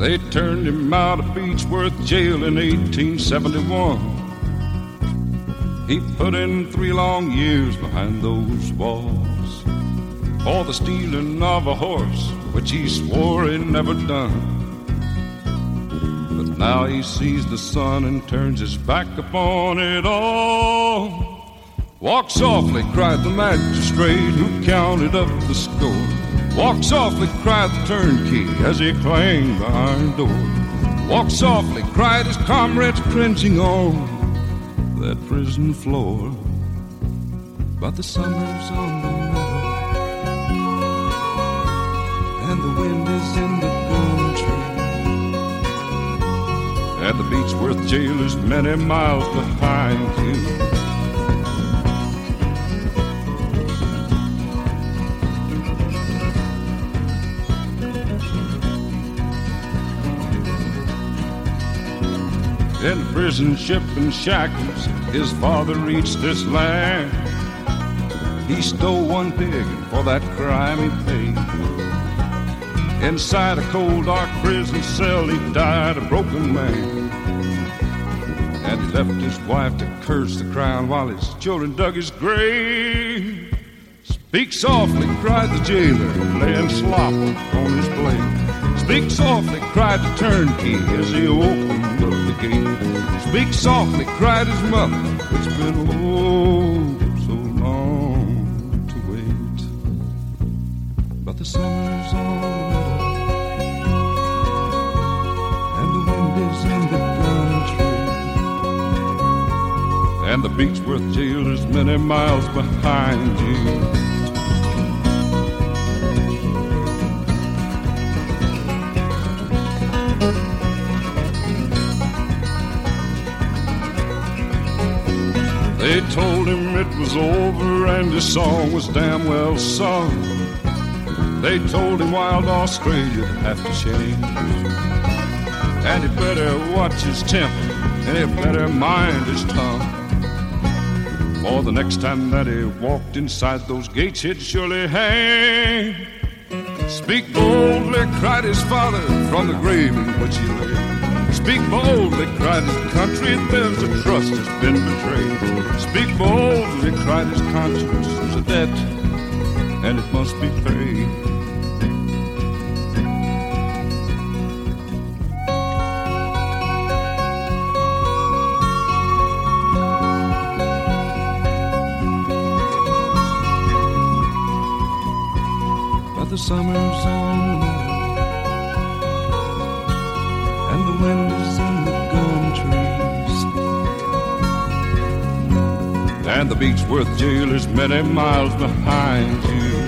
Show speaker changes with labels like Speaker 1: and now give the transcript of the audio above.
Speaker 1: They turned him out of Beechworth jail in 1871. He put in 3 long years behind those walls for the stealing of a horse, which he swore he'd never done. But now he sees the sun and turns his back upon it all. Walk softly, cried the magistrate who counted up the score. Walk softly, cried the turnkey as he clanged behind the door. Walk softly, cried his comrades cringing on that prison floor. But the summer's on the meadow, and the wind is in the gum tree, and the Beechworth jail is many miles behind you. In the prison ship and shackles, his father reached this land. He stole 1 pig, and for that crime he paid. Inside a cold, dark prison cell, he died a broken man. And he left his wife to curse the crown while his children dug his grave. Speak softly, cried the jailer, laying slop on his blade. Speak softly, cried the turnkey as he opened up the gate. Speak softly, cried his mother, it's been oh so long to wait. But the summer's on the meadow, and the wind is in the gum tree, and the Beechworth jail is many miles behind you. They told him it was over and his song was damn well sung. They told him wild Australia'd have to change, and he better watch his temper and he better mind his tongue. For the next time that he walked inside those gates, he'd surely hang. Speak boldly, cried his father from the grave in which he lay. Speak boldly, cried his country, there's a trust that's been betrayed. Speak boldly, cried his conscience, there's a debt, and it must be paid. But the summer's on the meadow, and the wind is in the gum trees, and the Beechworth jail is many miles behind you.